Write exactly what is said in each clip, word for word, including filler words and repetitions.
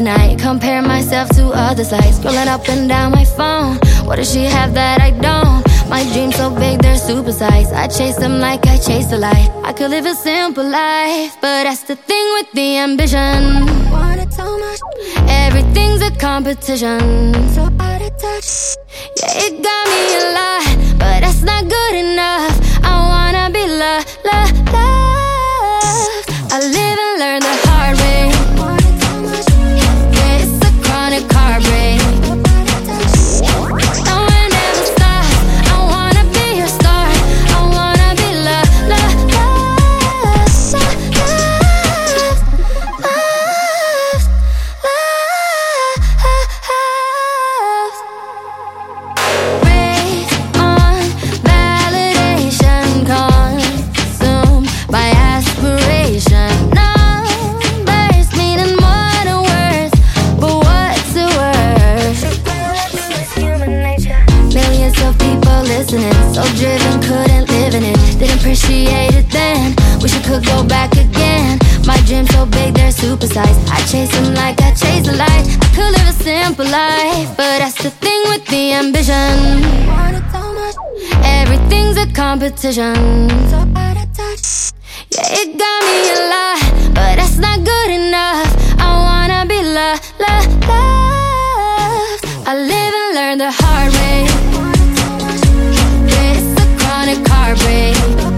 night, compare myself to others like scrolling up and down my phone. What does she have that I don't? My dreams so big, they're supersized. I chase them like I chase the light. I could live a simple life, but that's the thing with the ambition. Want it so much, everything's a competition. So out of touch, yeah, it got me a lot, but that's not good enough. I wanna be loved, loved, loved. I live and learn the hard way. Yeah, it's a chronic heartbreak. So driven, couldn't live in it. Didn't appreciate it then. Wish I could go back again. My dreams so big, they're supersized. I chase them like I chase the light. I could live a simple life, but that's the thing with the ambition. Want it so much, everything's a competition. So out of touch, yeah, it got me a lot, but that's not good enough. I wanna be loved, loved, loved. I live and learn the hard way. Heartbreak.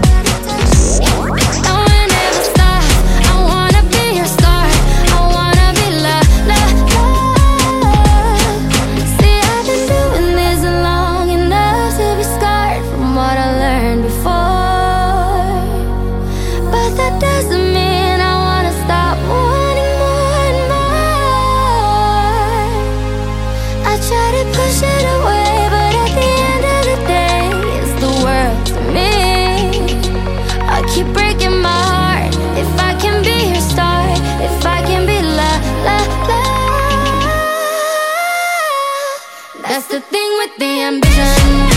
No one ever stops. I wanna be your star. I wanna be loved, loved, loved. See, I've been doing this long enough to be scarred from what I learned before, but that doesn't mean I wanna stop wanting more and more. I try to push it away, but at the end of the day, it's the world to me. I keep breaking my heart. If I can be your star, if I can be love, love, love. That's the thing with the ambition.